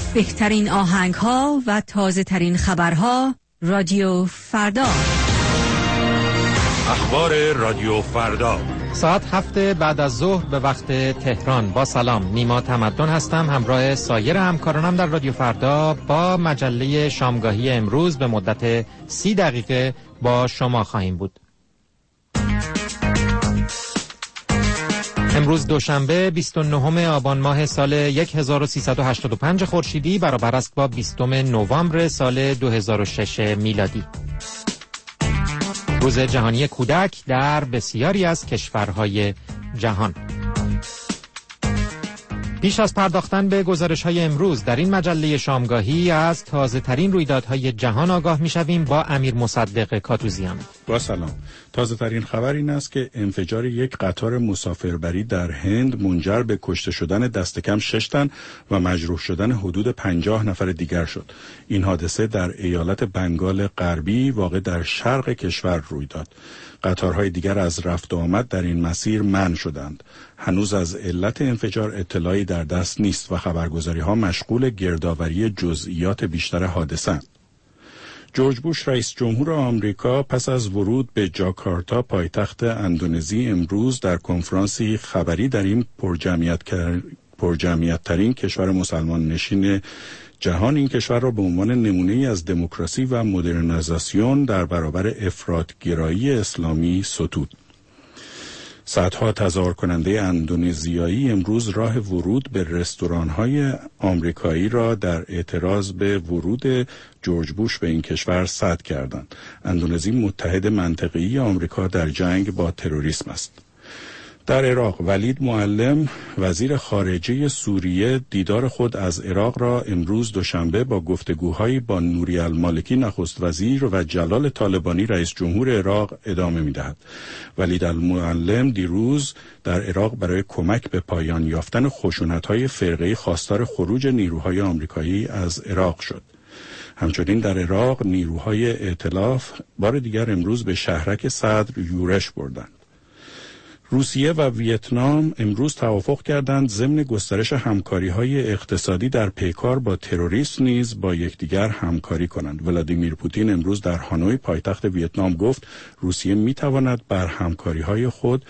بهترین آهنگ ها و تازه ترین خبرها. رادیو فردا. اخبار رادیو فردا ساعت 7 بعد از ظهر به وقت تهران. با سلام، نیما تمدن هستم. همراه سایر همکارانم در رادیو فردا با مجله شامگاهی امروز به مدت 30 دقیقه با شما خواهیم بود. امروز دوشنبه 29 آبان ماه سال 1385 خورشیدی برابر است با 20 نوامبر سال 2006 میلادی. روز جهانی کودک در بسیاری از کشورهای جهان. پیش از پرداختن به گزارش‌های امروز در این مجله شامگاهی از تازه‌ترین رویدادهای جهان آگاه می‌شویم با امیر مصدق کاتوزیان. با سلام. تازه‌ترین خبر این است که انفجار یک قطار مسافربری در هند منجر به کشته شدن دست کم 6 تن و مجروح شدن حدود 50 نفر دیگر شد. این حادثه در ایالت بنگال غربی واقع در شرق کشور روی داد. قطارهای دیگر از رفت و آمد در این مسیر منع شدند. هنوز از علت انفجار اطلاعی در دست نیست و خبرگزاری‌ها مشغول گردآوری جزئیات بیشتر حادثه‌اند. جورج بوش رئیس جمهور آمریکا پس از ورود به جاکارتا پایتخت اندونزی امروز در کنفرانسی خبری در این پرجمعیت‌ترین کشور مسلمان نشین جهان این کشور را به عنوان نمونه‌ای از دموکراسی و مدرنیزاسیون در برابر افراط‌گرایی اسلامی ستود. صدها تظاهر کننده اندونزیایی امروز راه ورود به رستوران‌های آمریکایی را در اعتراض به ورود جورج بوش به این کشور سد کردند. اندونزی متحد منطقه‌ای آمریکا در جنگ با تروریسم است. در عراق ولید معلم وزیر خارجه سوریه دیدار خود از عراق را امروز دوشنبه با گفتگوهایی با نوری المالکی نخست وزیر و جلال طالبانی رئیس جمهور عراق ادامه می‌دهد. ولید المعلم دیروز در عراق برای کمک به پایان یافتن خشونت‌های فرقه‌ای خواستار خروج نیروهای آمریکایی از عراق شد. همچنین در عراق نیروهای ائتلاف بار دیگر امروز به شهرک صدر یورش بردند. روسیه و ویتنام امروز توافق کردند ضمن گسترش همکاری‌های اقتصادی در پیکار با تروریسم نیز با یکدیگر همکاری کنند. ولادیمیر پوتین امروز در هانوی پایتخت ویتنام گفت روسیه می‌تواند بر همکاری‌های خود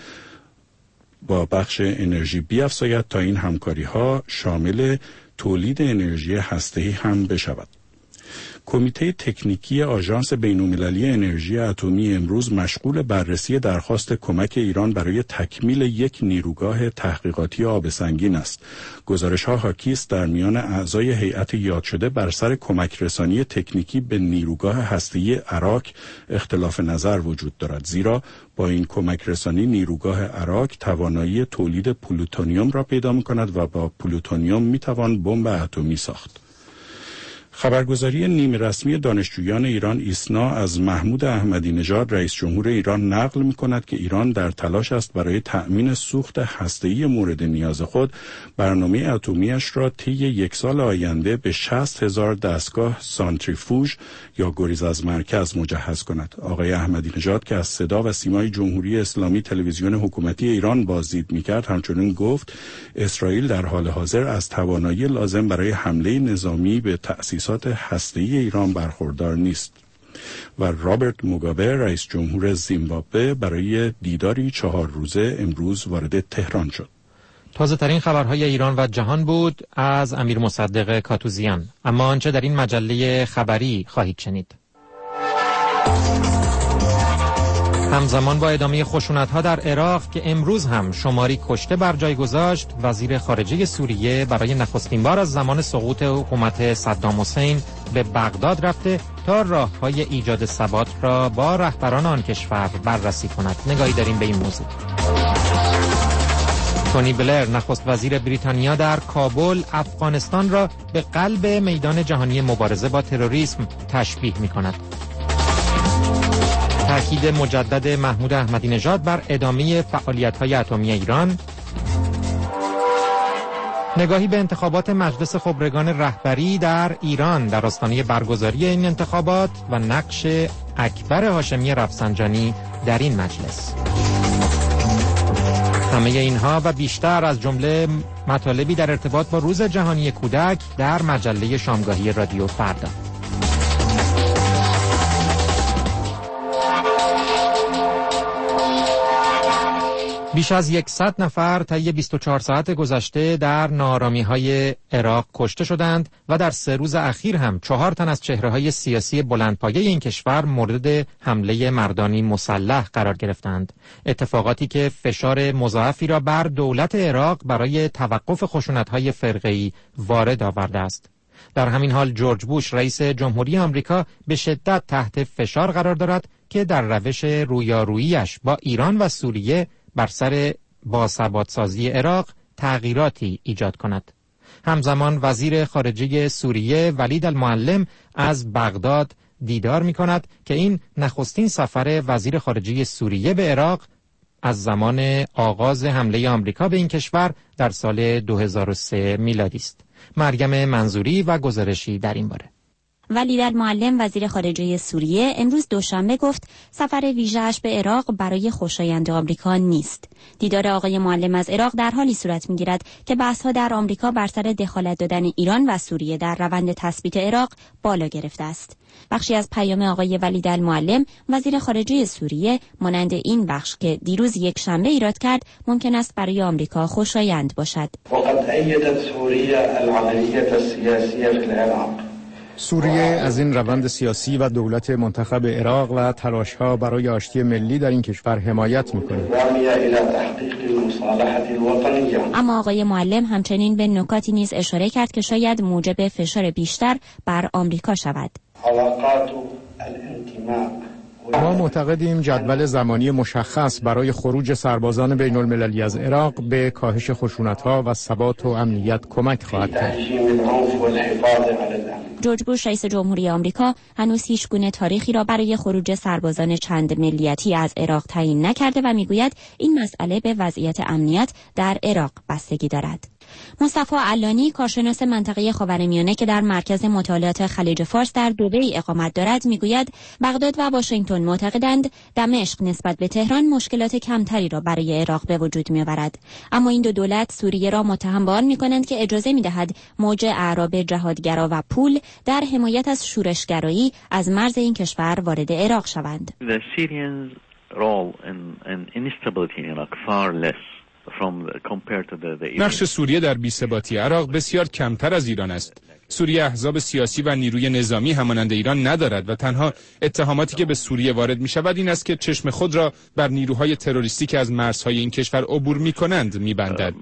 با بخش انرژی بیفزاید تا این همکاری‌ها شامل تولید انرژی هسته‌ای هم بشود. کمیته تکنیکی آژانس بین‌المللی انرژی اتمی امروز مشغول بررسی درخواست کمک ایران برای تکمیل یک نیروگاه تحقیقاتی آب سنگین است. گزارش‌ها حاکی است در میان اعضای هیئت یاد شده بر سر کمک رسانی تکنیکی به نیروگاه هسته‌ای عراق اختلاف نظر وجود دارد، زیرا با این کمک رسانی نیروگاه عراق توانایی تولید پلوتونیوم را پیدا می‌کند و با پلوتونیوم می‌توان بمب اتمی ساخت. خبرگزاری نیمه رسمی دانشجویان ایران ایسنا از محمود احمدی نژاد رئیس جمهور ایران نقل می‌کند که ایران در تلاش است برای تأمین سوخت هسته‌ای مورد نیاز خود برنامه اتمی‌اش را طی 1 سال آینده به 60,000 دستگاه سانتریفوژ یا گریز از مرکز مجهز کند. آقای احمدی نژاد که از صدا و سیمای جمهوری اسلامی تلویزیون حکومتی ایران بازدید می‌کرد همچنین گفت اسرائیل در حال حاضر از توانایی لازم برای حمله نظامی به تأسیسات هسته‌ای ایران برخوردار نیست. و رابرت موگابه رئیس جمهور زیمبابوه برای دیداری 4 روزه امروز وارد تهران شد. تازه ترین خبرهای ایران و جهان بود از امیر مصدق کاتوزیان. اما آنچه در این مجله خبری خواهید شنید. همزمان با ادامه خشونت‌ها در عراق که امروز هم شماری کشته بر جای گذاشت، وزیر خارجه سوریه برای نخستین بار از زمان سقوط حکومت صدام حسین به بغداد رفته تا راه‌های ایجاد ثبات را با رهبران آن کشور بررسی کند. نگاهی داریم به این موضوع. تونی بلر نخست وزیر بریتانیا در کابل افغانستان را به قلب میدان جهانی مبارزه با تروریسم تشبیه می‌کند. تأکید مجدد محمود احمدی نژاد بر ادامه فعالیت‌های اتمی ایران. نگاهی به انتخابات مجلس خبرگان رهبری در ایران در آستانه برگزاری این انتخابات و نقش اکبر هاشمی رفسنجانی در این مجلس. همه اینها و بیشتر از جمله مطالبی در ارتباط با روز جهانی کودک در مجله شامگاهی رادیو فردا. بیش از 100 نفر طی 24 ساعت گذشته در ناآرامی‌های عراق کشته شدند و در 3 روز اخیر هم 4 تن از چهره‌های سیاسی بلندپایه این کشور مورد حمله مردانی مسلح قرار گرفتند. اتفاقاتی که فشار مضاعفی را بر دولت عراق برای توقف خشونت‌های فرقه‌ای وارد آورده است. در همین حال جورج بوش رئیس جمهوری آمریکا به شدت تحت فشار قرار دارد که در روش رویارویی‌اش با ایران و سوریه بر سر باثبات‌سازی عراق تغییراتی ایجاد کند. همزمان وزیر خارجه سوریه ولید المعلم از بغداد دیدار می کند که این نخستین سفر وزیر خارجه سوریه به عراق از زمان آغاز حمله آمریکا به این کشور در سال 2003 میلادی است. مریم منظوری و گزارشی در این باره. ولید المعلم وزیر خارجه سوریه امروز دوشنبه گفت سفر ویژه‌اش به عراق برای خوشایند آمریکا نیست. دیدار آقای معلم از عراق در حالی صورت می‌گیرد که بحث‌ها در آمریکا بر سر دخالت دادن ایران و سوریه در روند تثبیت عراق بالا گرفته است. بخشی از پیام آقای ولید المعلم وزیر خارجه سوریه مانند این بخش که دیروز یک شنبه ایراد کرد ممکن است برای آمریکا خوشایند باشد. وقد أيدت سوريا العملية السياسية في العراق. سوریه از این روند سیاسی و دولت منتخب عراق و تلاش‌ها برای آشتی ملی در این کشور حمایت می‌کند. اما آقای معلم همچنین به نکاتی نیز اشاره کرد که شاید موجب فشار بیشتر بر آمریکا شود. ما معتقدیم جدول زمانی مشخص برای خروج سربازان بین المللی از عراق به کاهش خشونت‌ها و ثبات و امنیت کمک خواهد کرد. جورج بوش رئیس جمهوری آمریکا هنوز هیچ گونه تاریخی را برای خروج سربازان چند ملیتی از عراق تعیین نکرده و میگوید این مسئله به وضعیت امنیت در عراق بستگی دارد. مصطفی علانی کارشناس منطقه خاورمیانه که در مرکز مطالعات خلیج فارس در دبی اقامت دارد میگوید بغداد و واشنگتن معتقدند دمشق نسبت به تهران مشکلات کمتری را برای عراق به وجود میآورد، اما این دو دولت سوریه را متهم به آن میکنند که اجازه میدهد موج اعراب جهادگرا و پول در حمایت از شورشگرایی از مرز این کشور وارد عراق شوند. نقش سوریه در بی‌ثباتی عراق بسیار کمتر از ایران است. سوریه احزاب سیاسی و نیروی نظامی همانند ایران ندارد و تنها اتهاماتی که به سوریه وارد می شود این است که چشم خود را بر نیروهای تروریستی که از مرزهای این کشور عبور می کنند می بندد.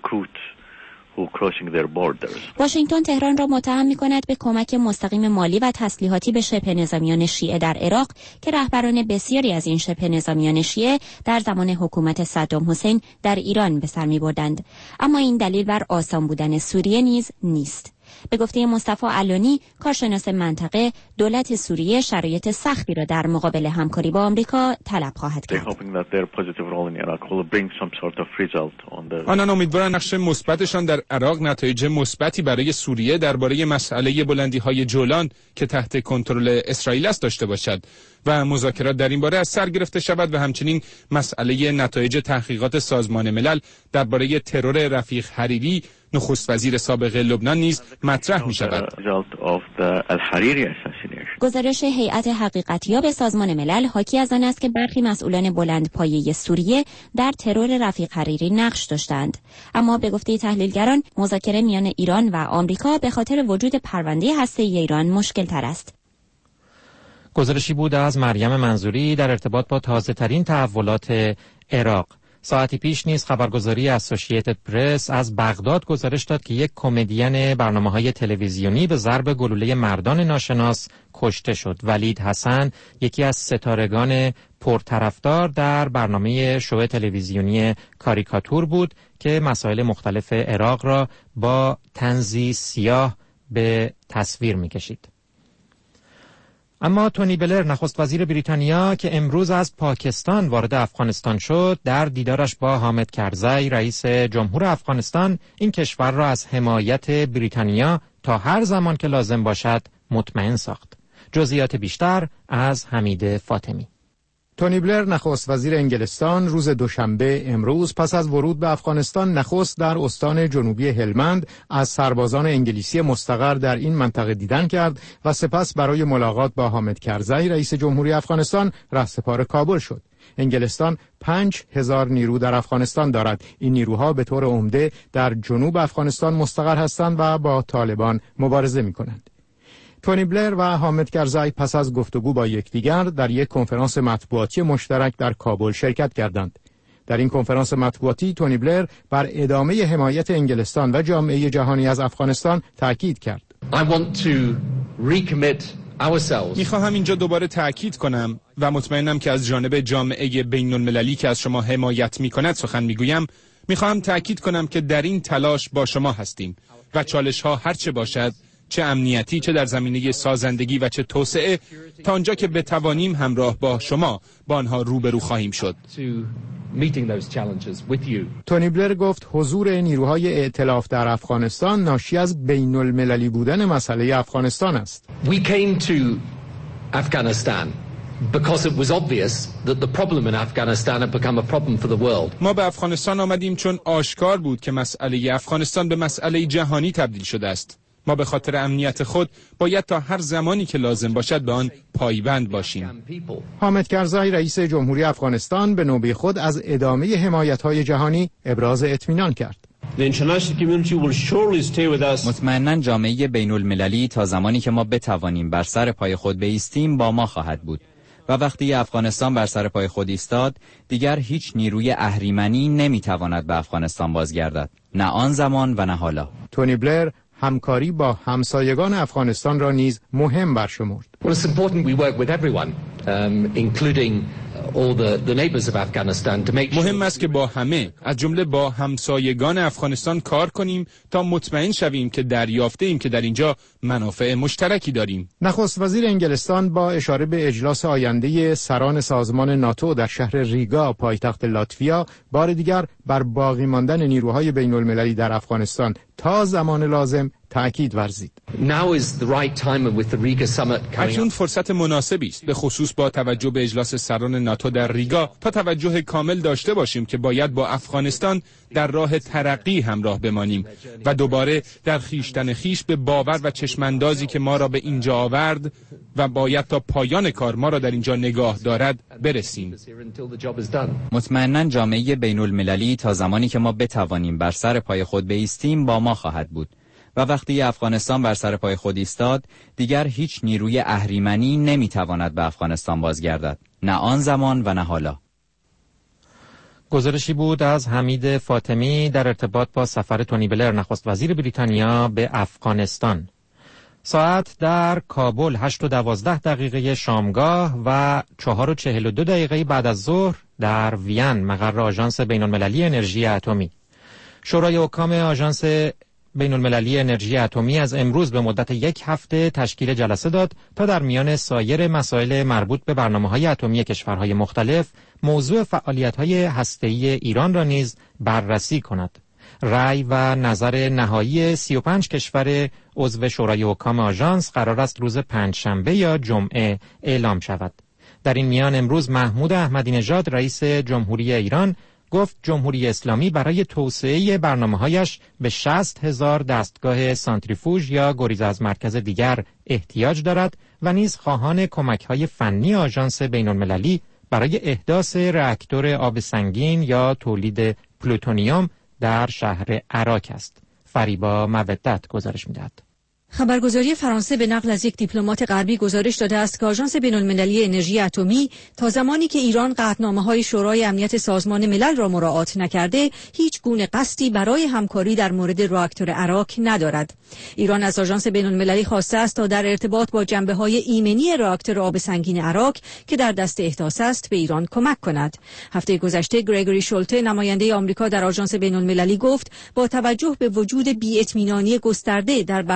واشنگتن تهران را متهم می‌کند به کمک مستقیم مالی و تسلیحاتی به شبه نظامیان شیعه در عراق که رهبران بسیاری از این شبه نظامیان شیعه در زمان حکومت صدام حسین در ایران به سر می‌بردند، اما این دلیل بر آسان بودن سوریه نیز نیست. به گفته مصطفی علانی کارشناس منطقه، دولت سوریه شرایط سختی را در مقابل همکاری با آمریکا طلب خواهد کرد. آنان امیدوارند نقش مثبتشان در عراق نتایج مثبتی برای سوریه درباره مسئله بلندی‌های جولان که تحت کنترل اسرائیل است داشته باشد و مذاکرات در این باره از سر گرفته شود و همچنین مسئله نتایج تحقیقات سازمان ملل درباره ترور رفیق حریری نخست وزیر سابق لبنان نیز مطرح می شود. گزارش هیئت حقیقتیاب سازمان ملل حاکی از آن است که برخی مسئولان بلندپایه سوریه در ترور رفیق حریری نقش داشتند، اما به گفته تحلیلگران مذاکره میان ایران و آمریکا به خاطر وجود پرونده هسته‌ای ایران مشکل تر است. گزارشی بود از مریم منظوری در ارتباط با تازه ترین تحولات عراق. ساعتی پیش نیز خبرگزاری اسوسییتد پرس از بغداد گزارش داد که یک کمدین برنامه‌های تلویزیونی به ضرب گلوله مردان ناشناس کشته شد. ولید حسن یکی از ستارگان پرطرفدار در برنامه شو تلویزیونی کاریکاتور بود که مسائل مختلف عراق را با طنزی سیاه به تصویر می‌کشید. اما تونی بلر نخست وزیر بریتانیا که امروز از پاکستان وارد افغانستان شد در دیدارش با حامد کرزی رئیس جمهور افغانستان این کشور را از حمایت بریتانیا تا هر زمان که لازم باشد مطمئن ساخت. جزئیات بیشتر از حمید فاطمی. تونی بلر نخست وزیر انگلستان روز دوشنبه امروز پس از ورود به افغانستان نخست در استان جنوبی هلمند از سربازان انگلیسی مستقر در این منطقه دیدن کرد و سپس برای ملاقات با حامد کرزی رئیس جمهوری افغانستان رهسپار کابل شد. انگلستان 5000 نیرو در افغانستان دارد. این نیروها به طور عمده در جنوب افغانستان مستقر هستند و با طالبان مبارزه می‌کنند. تونی بلر و حامد کرزی پس از گفتگو با یکدیگر در یک کنفرانس مطبوعاتی مشترک در کابل شرکت کردند. در این کنفرانس مطبوعاتی تونی بلر بر ادامه حمایت انگلستان و جامعه جهانی از افغانستان تاکید کرد. میخواهم اینجا دوباره تأکید کنم و مطمئنم که از جانب جامعه بین المللی که از شما حمایت میکند سخن میگویم. میخواهم تأکید کنم که در این تلاش با شما هستیم و چالش ها هر چه باشد، چه امنیتی، چه در زمینه سازندگی و چه توسعه، تا آنجا که بتوانیم همراه با شما با آنها روبرو خواهیم شد. تونی بلر گفت حضور نیروهای ائتلاف در افغانستان ناشی از بین المللی بودن مسئله افغانستان است. We came to Afghanistan because it was obvious that the problem in Afghanistan had become a problem for the world. ما به افغانستان آمدیم چون آشکار بود که مسئله افغانستان به مسئله جهانی تبدیل شده است. ما به خاطر امنیت خود باید تا هر زمانی که لازم باشد به آن پایبند باشیم. حامد کرزی رئیس جمهوری افغانستان به نوبه خود از ادامه حمایت‌های جهانی ابراز اطمینان کرد. مطمئناً جامعه بین المللی تا زمانی که ما بتوانیم بر سر پای خود بایستیم با ما خواهد بود. و وقتی افغانستان بر سر پای خود ایستاد، دیگر هیچ نیروی اهریمنی نمیتواند به افغانستان بازگردد. نه آن زمان و نه حالا. تونی بلر همکاری با همسایگان افغانستان را نیز مهم برشمرد. Well, it's important we work with everyone, including all the neighbors of Afghanistan to make sure. مهم است که با همه، از جمله با همسایگان افغانستان کار کنیم تا مطمئن شویم که دریافته ایم که در اینجا منافع مشترکی داریم. نخست وزیر انگلستان با اشاره به اجلاس آینده سران سازمان ناتو در شهر ریگا پایتخت لاتویا بار دیگر بر باقی ماندن نیروهای بین المللی در افغانستان تا زمان لازم تأکید ورزید. اکنون فرصت مناسبی است، به خصوص با توجه به اجلاس سران ناتو در ریگا، تا توجه کامل داشته باشیم که باید با افغانستان در راه ترقی همراه بمانیم و دوباره در خویشتن خویش به باور و چشماندازی که ما را به اینجا آورد و باید تا پایان کار ما را در اینجا نگاه دارد برسیم. مطمئناً جامعه بین المللی تا زمانی که ما بتوانیم بر سر پای خود بایستیم با ما خواهد بود. و وقتی افغانستان بر سر پای خود ایستاد، دیگر هیچ نیروی اهریمنی نمیتواند به افغانستان بازگردد. نه آن زمان و نه حالا. گزارشی بود از حمید فاطمی در ارتباط با سفر تونی بلر نخست وزیر بریتانیا به افغانستان. ساعت در کابل 8:12 شامگاه و 4:42 بعد از ظهر در وین مقر آژانس بین المللی انرژی اتمی. شورای حکام آژانس بین المللی انرژی اتمی از امروز به مدت 1 هفته تشکیل جلسه داد تا در میان سایر مسائل مربوط به برنامه‌های اتمی کشورهای مختلف موضوع فعالیت‌های هسته‌ای ایران را نیز بررسی کند. رأی و نظر نهایی 35 کشور عضو شورای حکام آژانس قرار است روز پنجشنبه یا جمعه اعلام شود. در این میان امروز محمود احمدی نژاد رئیس جمهوری ایران گفت جمهوری اسلامی برای توسعه برنامه‌هایش به 60,000 دستگاه سانتریفوژ یا گریز از مرکز دیگر احتیاج دارد و نیز خواهان کمک‌های فنی آژانس بین‌المللی برای احداث راکتور آب سنگین یا تولید پلوتونیوم در شهر عراق است. فریبا مودت گزارش می‌دهد. خبرگزاری فرانسه به نقل از یک دیپلمات غربی گزارش داده است که آژانس بین‌المللی انرژی اتمی تا زمانی که ایران قطعنامه‌های شورای امنیت سازمان ملل را مراعات نکرده، هیچ گونه قصدی برای همکاری در مورد راکتور عراق ندارد. ایران از آژانس بین‌المللی خواسته است تا در ارتباط با جنبه‌های ایمنی راکتور آب سنگین عراق که در دست احداث است به ایران کمک کند. هفته گذشته گریگوری شولته نماینده آمریکا در آژانس بین‌المللی گفت با توجه به وجود بی‌اطمینانی گسترده در برنامه‌های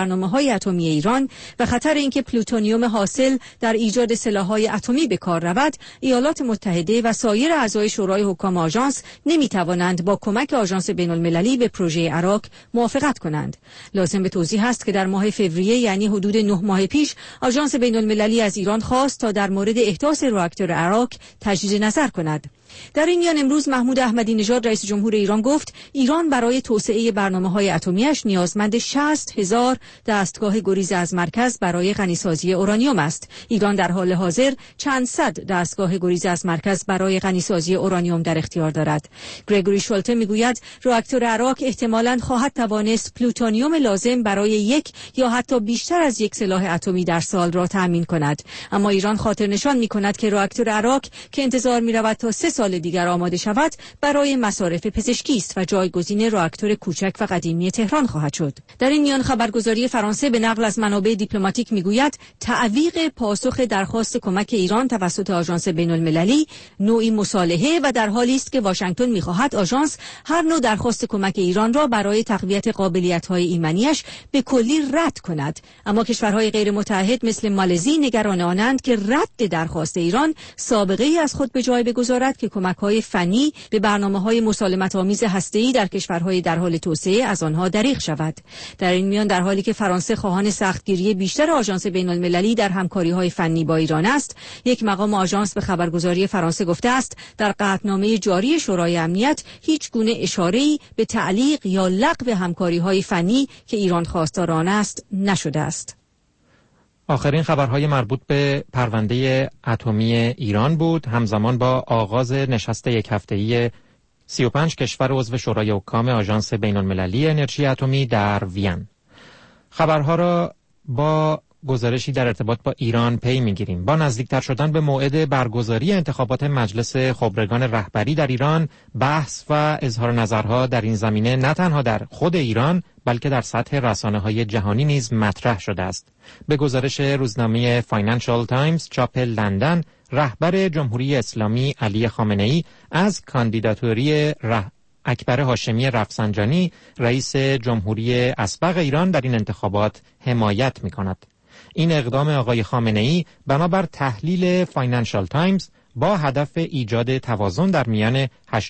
برنامه‌های اتمی ایران و خطر اینکه پلوتونیوم حاصل در ایجاد سلاح‌های اتمی به کار رود، ایالات متحده و سایر اعضای شورای حکام آژانس نمی‌توانند با کمک آژانس بین‌المللی به پروژه عراق موافقت کنند. لازم به توضیح است که در ماه فوریه، یعنی حدود 9 ماه پیش، آژانس بین‌المللی از ایران خواست تا در مورد احداث راکتور عراق تجدید نظر کند. در این میان امروز محمود احمدی نژاد رئیس جمهور ایران گفت ایران برای توسعه برنامه‌های اتمی‌اش نیازمند 60,000 دستگاه گریز از مرکز برای غنیسازی اورانیوم است. ایران در حال حاضر چند صد دستگاه گریز از مرکز برای غنیسازی اورانیوم در اختیار دارد. گریگوری شولته میگوید راکتور عراق احتمالاً خواهد توانست پلوتونیوم لازم برای یک یا حتی بیشتر از یک سلاح اتمی در سال را تأمین کند. اما ایران خاطر نشان می‌کند که راکتور عراق که انتظار می‌رود تا 3 سال دیگر آماده شود برای مصارف پزشکی است و جایگزین راکتور کوچک و قدیمی تهران خواهد شد. در این میان خبرگزاری فرانسه به نقل از منابع دیپلماتیک میگوید تعویق پاسخ درخواست کمک ایران توسط آژانس بین‌المللی نوعی مصالحه و در حالی است که واشنگتن میخواهد آژانس هر نوع درخواست کمک ایران را برای تقویت قابلیت‌های ایمنیش به کلی رد کند. اما کشورهای غیر متحد مثل مالزی نگران آنند که رد درخواست ایران سابقه‌ای از خود به جای بگذارد که کمک‌های فنی به برنامه‌های مسالمت‌آمیز هسته‌ای در کشورهای در حال توسعه از آنها دریغ شود. در این میان در حالی که فرانسه خواهان سختگیری بیشتر آژانس بین‌المللی در همکاری‌های فنی با ایران است، یک مقام آژانس به خبرگزاری فرانسه گفته است در قطعنامه جاری شورای امنیت هیچ گونه اشاره‌ای به تعلیق یا لغو همکاری‌های فنی که ایران خواستار آن است نشده است. آخرین خبرهای مربوط به پرونده اتمی ایران بود، همزمان با آغاز نشست یک هفته‌ای 35 کشور عضو شورای حکام آژانس بین‌المللی انرژی اتمی در وین. خبرها را با گزارشی در ارتباط با ایران پی می‌گیریم. با نزدیکتر شدن به موعد برگزاری انتخابات مجلس خبرگان رهبری در ایران، بحث و اظهار نظرها در این زمینه نه تنها در خود ایران بلکه در سطح رسانه‌های جهانی نیز مطرح شده است. به گزارش روزنامه فاینانشال تایمز چاپ لندن، رهبر جمهوری اسلامی علی خامنه‌ای از کاندیداتوری اکبر هاشمی رفسنجانی رئیس جمهوری اسبق ایران در این انتخابات حمایت می‌کند. این اقدام آقای خامنه‌ای بنابر تحلیل فاینانشال تایمز با هدف ایجاد توازن در میان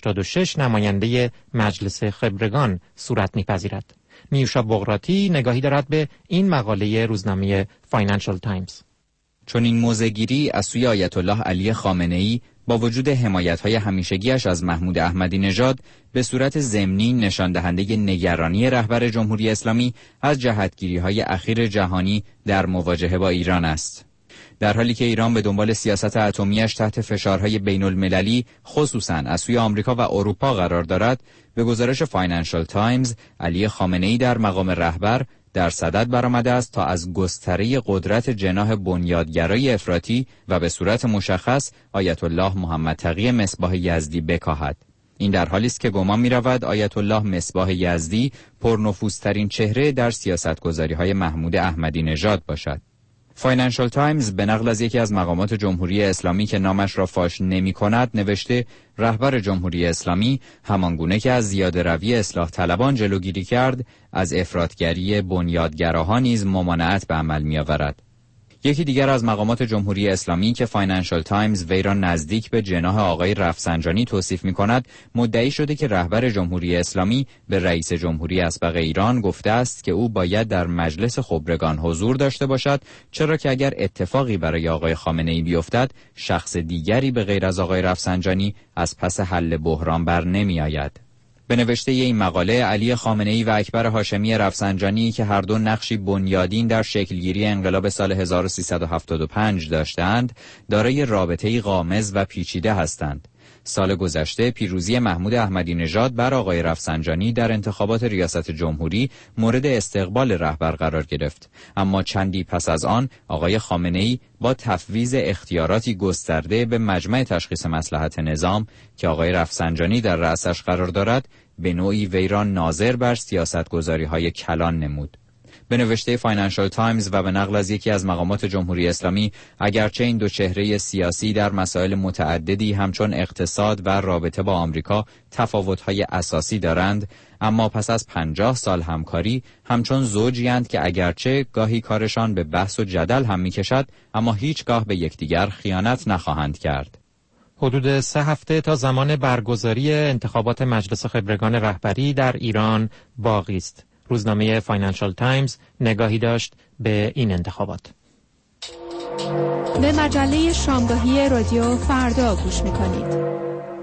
86 نماینده مجلس خبرگان صورت می‌پذیرد. میوشا بغراتی نگاهی دارد به این مقاله روزنامه فاینانشال تایمز. چون این موضع‌گیری از سوی آیت الله علی خامنه‌ای با وجود حمایت‌های همیشگیش از محمود احمدی نژاد به صورت ضمنی نشان دهنده نگرانی رهبر جمهوری اسلامی از جهتگیری‌های اخیر جهانی در مواجهه با ایران است. در حالی که ایران به دنبال سیاست اتمی‌اش تحت فشارهای بین‌المللی خصوصاً از سوی آمریکا و اروپا قرار دارد، به گزارش فاینانشال تایمز علی خامنه‌ای در مقام رهبر در صدد برآمده است تا از گستره قدرت جناح بنیادگرای افراطی و به صورت مشخص آیت الله محمد تقی مصباح یزدی بکاهد. این در حالی است که گمان می‌رود آیت الله مصباح یزدی پرنفوذترین چهره در سیاستگذاری‌های محمود احمدی نژاد باشد. فاینانشال تایمز به نقل از یکی از مقامات جمهوری اسلامی که نامش را فاش نمی‌کند نوشته رهبر جمهوری اسلامی همانگونه که از زیاده‌روی اصلاح طلبان جلوگیری کرد، از افراطگری بنیادگراها نیز ممانعت به عمل می‌آورد. یکی دیگر از مقامات جمهوری اسلامی که فاینانشال تایمز وی را نزدیک به جناح آقای رفسنجانی توصیف می‌کند، مدعی شده که رهبر جمهوری اسلامی به رئیس جمهوری اسبق ایران گفته است که او باید در مجلس خبرگان حضور داشته باشد، چرا که اگر اتفاقی برای آقای خامنه‌ای بیفتد، شخص دیگری به غیر از آقای رفسنجانی از پس حل بحران بر نمی‌آید. به نوشته این مقاله، علی خامنه‌ای و اکبر هاشمی رفسنجانی که هر دو نقشی بنیادین در شکلگیری انقلاب سال 1375 داشتند، دارای رابطه‌ای غامض و پیچیده هستند. سال گذشته پیروزی محمود احمدی نژاد بر آقای رفسنجانی در انتخابات ریاست جمهوری مورد استقبال رهبر قرار گرفت، اما چندی پس از آن آقای خامنه‌ای با تفویض اختیاراتی گسترده به مجمع تشخیص مصلحت نظام که آقای رفسنجانی در رأسش قرار دارد، به نوعی وی را ناظر بر سیاستگذاری‌های کلان نمود. به نوشته فاینانشال تایمز و به نقل از یکی از مقامات جمهوری اسلامی، اگرچه این دو چهره سیاسی در مسائل متعددی همچون اقتصاد و رابطه با آمریکا تفاوت‌های اساسی دارند، اما پس از 50 سال همکاری همچون زوجی‌اند که اگرچه گاهی کارشان به بحث و جدل هم می‌کشد، اما هیچگاه به یکدیگر خیانت نخواهند کرد. حدود 3 هفته تا زمان برگزاری انتخابات مجلس خبرگان رهبری در ایران باقی است. روزنامه فاینانشال تایمز نگاهی داشت به این انتخابات. به مجله شامگاهی رادیو فردا گوش می‌کنید.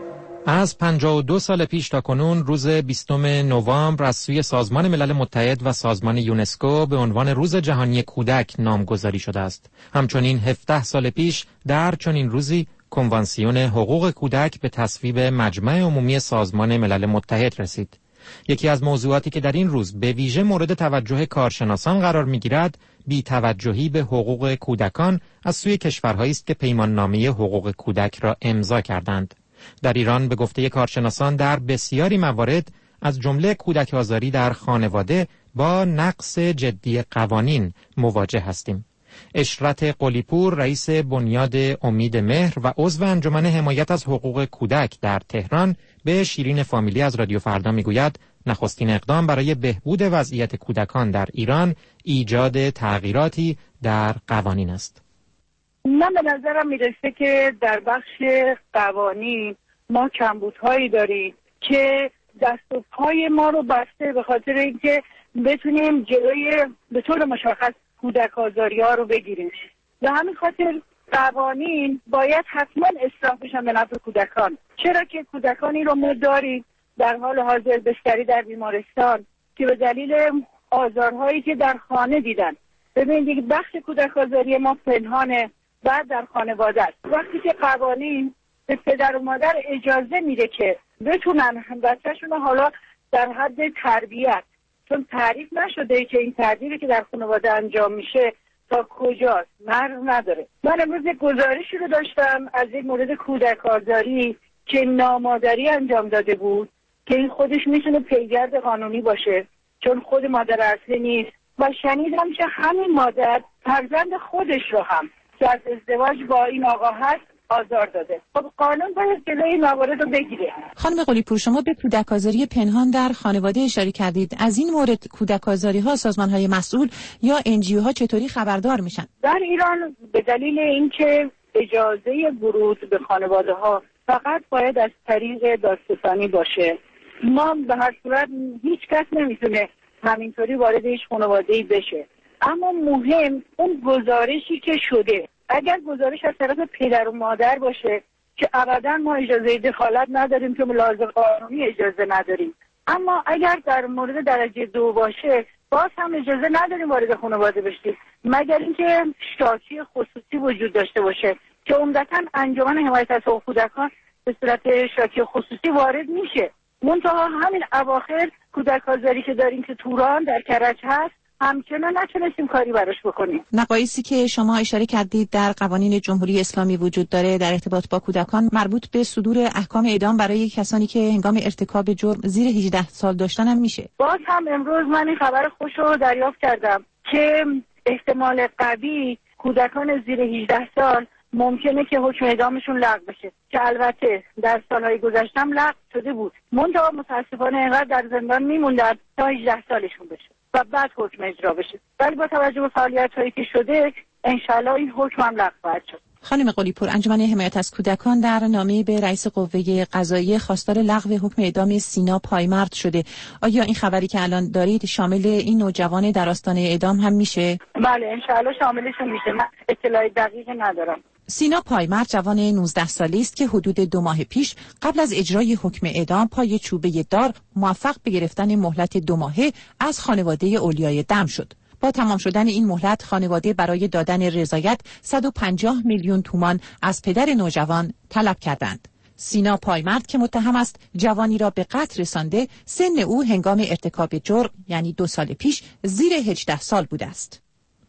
از 52 سال پیش تا کنون روز 20 نوامبر از سوی سازمان ملل متحد و سازمان یونسکو به عنوان روز جهانی کودک نامگذاری شده است. همچنین 17 سال پیش در چنین روزی کنوانسیون حقوق کودک به تصویب مجمع عمومی سازمان ملل متحد رسید. یکی از موضوعاتی که در این روز به ویژه مورد توجه کارشناسان قرار می‌گیرد، بی‌توجهی به حقوق کودکان از سوی کشورهایی است که پیماننامه حقوق کودک را امضا کردند. در ایران به گفته کارشناسان در بسیاری موارد از جمله کودک آزاری در خانواده با نقص جدی قوانین مواجه هستیم. اشرت قلیپور، رئیس بنیاد امید مهر و عضو انجمن حمایت از حقوق کودک در تهران، به شیرین فامیلی از رادیو فردا میگوید نخستین اقدام برای بهبود وضعیت کودکان در ایران ایجاد تغییراتی در قوانین است. من به نظرم میرسه که در بخش قوانین ما کمبودهایی داریم که دست و پای ما رو بسته به خاطر اینکه بتونیم جلوی به طور مشخص کودک آزاری ها رو بگیریم. به همین خاطر قوانین باید حتما اصلاح بشن به نفع کودکان. چرا که کودکانی رو ما داریم در حال حاضر بستری در بیمارستان که به دلیل آزارهایی که در خانه دیدن. ببینید دیگه بخش کودک آزاری ما پنهانه، بعد در خانواده است. وقتی که قوانین به پدر و مادر اجازه میده که بتونن بچه‌شون حالا در حد تربیت، چون تعریف نشده که این تربیتی که در خانواده انجام میشه تا کجاست، مرز نداره. من امروز یک گزارشی رو داشتم از یک مورد کودک آزاری که نامادری انجام داده بود که این خودش میتونه پیگرد قانونی باشه چون خود مادر اصلی نیست و شنیدم که همین مادر فرزند خودش رو هم که از ازدواج با این آقا هست آزار داده. خب قانون باید جلوی این موارد رو بگیره. خانم قلیپور، شما به کودک آزاری پنهان در خانواده اشاره کردید. از این مورد کودک آزاری ها سازمان‌های مسئول یا NGO ها چطوری خبردار میشن؟ در ایران به دلیل اینکه اجازه ورود به خانواده ها فقط باید از طریق دادستانی باشه، ما به هر صورت هیچ کس نمیتونه همینطوری وارد هیچ خانواده‌ای بشه. اما مهم اون گزارشی که شده، اگر گزارش از طرف پدر و مادر باشه که ابدا ما اجازه دخالت نداریم که لازم قانونی اجازه نداریم، اما اگر در مورد درجه 2 باشه باز هم اجازه نداریم وارد خانواده بشیم مگر اینکه شاکی خصوصی وجود داشته باشه که عمدتاً انجمن حمایت از حقوق کودکان به صورت شاکی خصوصی وارد میشه. منتها همین اواخر کودک آزاری که داریم که توران در کرج هست همچنان نتونستیم کاری براش بکنیم. نقایصی که شما اشاره کردید در قوانین جمهوری اسلامی وجود داره در ارتباط با کودکان مربوط به صدور احکام اعدام برای کسانی که هنگام ارتکاب جرم زیر 18 سال داشتن هم میشه. باز هم امروز من این خبر خوش رو دریافت کردم که احتمال قوی کودکان زیر 18 سال ممکنه که حکم اعدامشون لغو بشه که البته در سالهای گذشته هم لغو شده بود. منتها متاسفانه اینقدر در زندان میموندن تا 18 سالشون بشه و بعد حکم اجرا بشه. ولی با توجه به فعالیت‌هایی که شده انشالله این حکم هم لغو خواهد شد. خانم قلیپور، انجمن حمایت از کودکان در نامه به رئیس قوه قضاییه خواستار لغو حکم اعدام سینا پایمرد شده. آیا این خبری که الان دارید شامل این نوجوان در آستانه اعدام هم میشه؟ بله انشالله شاملشون میشه. من اطلاع دقیق ندارم. سینا پایمرد جوان 19 ساله است که حدود 2 ماه پیش قبل از اجرای حکم اعدام پای چوبه دار موفق به گرفتن مهلت 2 ماهه از خانواده اولیای دم شد. با تمام شدن این مهلت خانواده برای دادن رضایت 150 میلیون تومان از پدر نوجوان طلب کردند. سینا پایمرد که متهم است جوانی را به قتل رسانده، سن او هنگام ارتکاب جرم یعنی 2 سال پیش زیر 18 سال بوده است.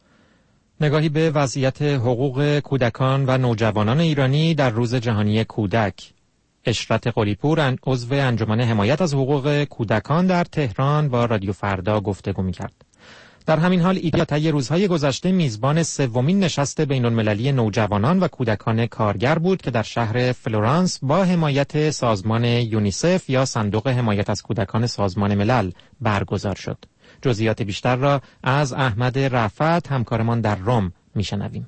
نگاهی به وضعیت حقوق کودکان و نوجوانان ایرانی در روز جهانی کودک. اشرت قلیپور، عضو انجمن حمایت از حقوق کودکان در تهران، با رادیو فردا گفتگو می‌کرد. در همین حال ایتالیا طی روزهای گذشته میزبان سومین نشست بین‌المللی نوجوانان و کودکان کارگر بود که در شهر فلورانس با حمایت سازمان یونیسف یا صندوق حمایت از کودکان سازمان ملل برگزار شد. جزئیات بیشتر را از احمد رفعت همکارمان در روم میشنویم.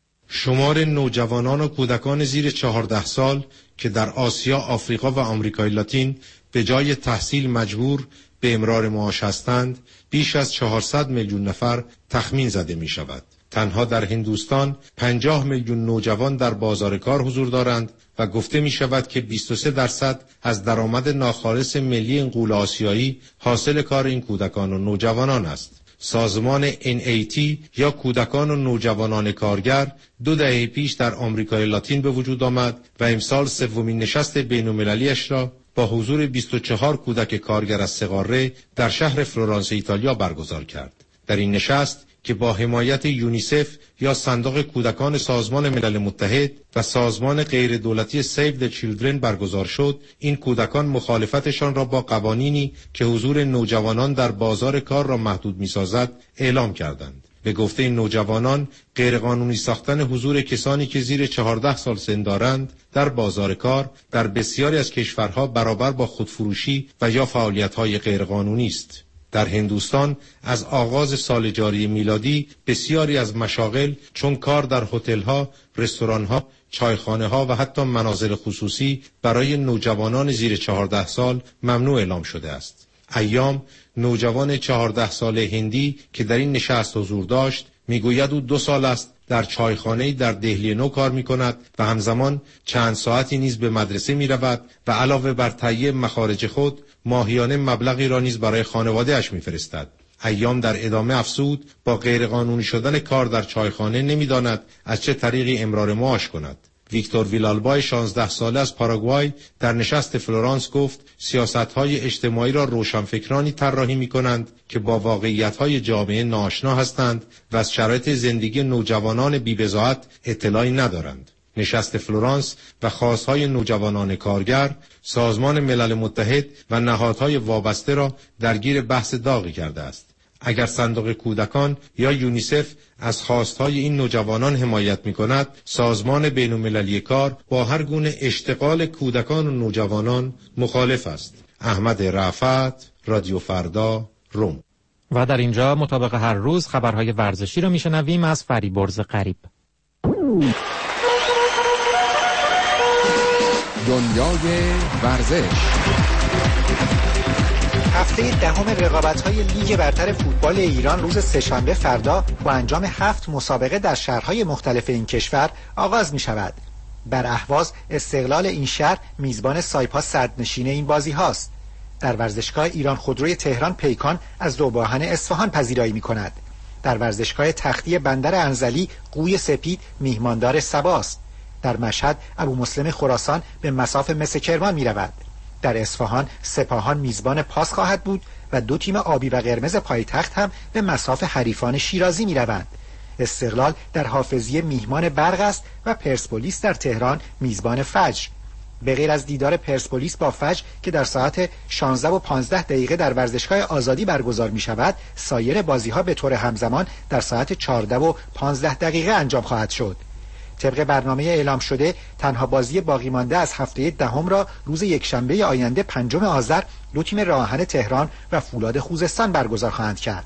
شمار نوجوانان و کودکان زیر 14 سال که در آسیا، آفریقا و آمریکای لاتین به جای تحصیل مجبور به امرار معاش هستند بیش از 400 میلیون نفر تخمین زده می شود. تنها در هندوستان 50 میلیون نوجوان در بازار کار حضور دارند و گفته می شود که 23% از درآمد ناخالص ملی این غول آسیایی حاصل کار این کودکان و نوجوانان است. سازمان NAT یا کودکان و نوجوانان کارگر 2 دهه پیش در آمریکای لاتین به وجود آمد و امسال سومین نشست بین‌المللی‌اش را با حضور 24 کودک کارگر از 3 قاره در شهر فلورانس ایتالیا برگزار کرد. در این نشست که با حمایت یونیسف یا صندوق کودکان سازمان ملل متحد و سازمان غیر دولتی سیو د چیلدرن برگزار شد، این کودکان مخالفتشان را با قوانینی که حضور نوجوانان در بازار کار را محدود می‌سازد اعلام کردند. به گفته این نوجوانان، غیرقانونی ساختن حضور کسانی که زیر 14 سال سن دارند در بازار کار در بسیاری از کشورها برابر با خودفروشی و یا فعالیت‌های غیرقانونی است. در هندوستان از آغاز سال جاری میلادی بسیاری از مشاغل چون کار در هتل‌ها، رستوران‌ها، چایخانه‌ها و حتی منازل خصوصی برای نوجوانان زیر 14 سال ممنوع اعلام شده است. ایام نوجوان 14 ساله هندی که در این نشست حضور داشت میگوید او 2 سال است در چایخانه‌ای در دهلی نو کار می‌کند و همزمان چند ساعتی نیز به مدرسه می‌رود و علاوه بر تهیه مخارج خود ماهیانه مبلغی را نیز برای خانواده‌اش می‌فرستد. ایام در ادامه افزود با غیرقانونی شدن کار در چایخانه نمی‌داند از چه طریقی امرار معاش کند. ویکتور ویلالبای 16 ساله از پاراگوای در نشست فلورانس گفت سیاست‌های اجتماعی را روشنفکرانی طراحی می‌کنند که با واقعیت‌های جامعه ناآشنا هستند و از شرایط زندگی نوجوانان بی‌بضاعت اطلاعی ندارند. نشست فلورانس و خواست‌های نوجوانان کارگر، سازمان ملل متحد و نهادهای وابسته را درگیر بحث داغی کرده است. اگر صندوق کودکان یا یونیسف از خواستهای این نوجوانان حمایت می‌کند، سازمان بین‌المللی کار با هر گونه اشتغال کودکان و نوجوانان مخالف است. احمد رفعت، رادیو فردا، روم. و در اینجا مطابق هر روز خبرهای ورزشی را میشنویم از فریبرز قریب. دنیای ورزش. هفته دهم رقابت‌های لیگ برتر فوتبال ایران روز سه‌شنبه فردا با انجام 7 مسابقه در شهرهای مختلف این کشور آغاز می‌شود. بر اهواز استقلال این شهر میزبان سایپا صدرنشین این بازی هاست. در ورزشگاه ایران خودروی تهران پیکان از روباهن اصفهان پذیرایی می‌کند. در ورزشگاه تختی بندر انزلی قوی سپید میهماندار سباست. در مشهد ابو مسلم خراسان به مصاف مس کرمان می‌رود. در اصفهان سپاهان میزبان پاس خواهد بود و 2 تیم آبی و قرمز پایتخت هم به مصاف حریفان شیرازی میروند. استقلال در حافظیه میهمان برق است و پرسپولیس در تهران میزبان فجر. به غیر از دیدار پرسپولیس با فجر که در ساعت 16:15 در ورزشگاه آزادی برگزار می شود، سایر بازی ها به طور همزمان در ساعت 14:15 انجام خواهد شد. طبق برنامه اعلام شده تنها بازی باقی مانده از هفته دهم را روز یکشنبه آینده 5 آذر 2 تیم راهن تهران و فولاد خوزستان برگزار خواهند کرد.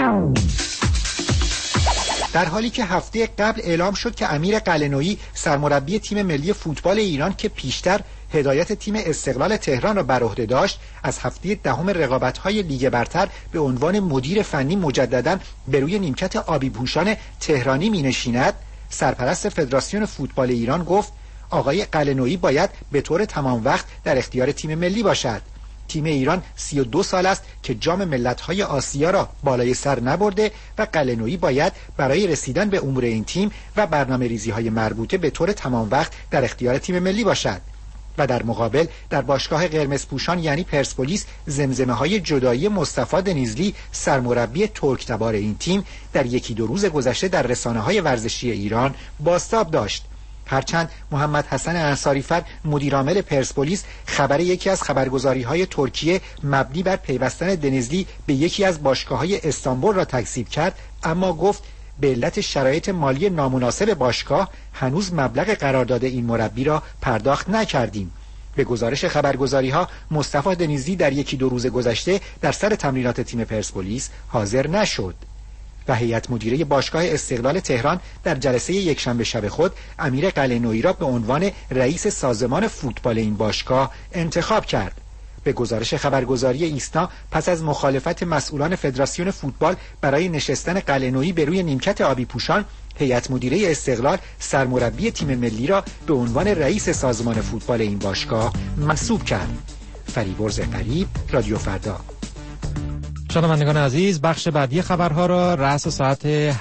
در حالی که هفته قبل اعلام شد که امیر قلعه‌نویی سرمربی تیم ملی فوتبال ایران که پیشتر هدایت تیم استقلال تهران را بر عهده داشت، از هفته دهم رقابت‌های لیگ برتر به عنوان مدیر فنی مجدداً به روی نیمکت آبی پوشان تهرانی می‌نشیند، سرپرست فدراسیون فوتبال ایران گفت آقای قلعه‌نویی باید به طور تمام وقت در اختیار تیم ملی باشد. تیم ایران 32 سال است که جام ملت‌های آسیا را بالای سر نبرده و قلعه‌نویی باید برای رسیدن به امور این تیم و برنامه‌ریزی‌های مربوطه به طور تمام وقت در اختیار تیم ملی باشد. و در مقابل در باشگاه قرمز پوشان یعنی پرسپولیس زمزمه‌های جدایی مصطفی دنیزلی سرمربی ترک‌تبار این تیم در 1-2 روز گذشته در رسانه‌های ورزشی ایران بازتاب داشت. هرچند محمد حسن انصاری‌فر مدیرعامل پرسپولیس خبر یکی از خبرگزاری‌های ترکیه مبنی بر پیوستن دنیزلی به یکی از باشگاه‌های استانبول را تکذیب کرد، اما گفت به علت شرایط مالی نامناسب باشگاه هنوز مبلغ قرارداد این مربی را پرداخت نکردیم. به گزارش خبرگزاری‌ها مصطفی دنیزلی در یکی دو روز گذشته در سر تمرینات تیم پرسپولیس حاضر نشد. و هیئت مدیره باشگاه استقلال تهران در جلسه یکشنبه شب خود امیر قلعه‌نویی را به عنوان رئیس سازمان فوتبال این باشگاه انتخاب کرد. به گزارش خبرگزاری ایسنا پس از مخالفت مسئولان فدراسیون فوتبال برای نشستن قلعه‌نویی به روی نیمکت آبی پوشان، هیئت مدیره استقلال سرمربی تیم ملی را به عنوان رئیس سازمان فوتبال این باشگاه منصوب کرد. فریبرز قریب، رادیو فردا. شنوندگان عزیز، بخش بعدی خبرها را رأس ساعت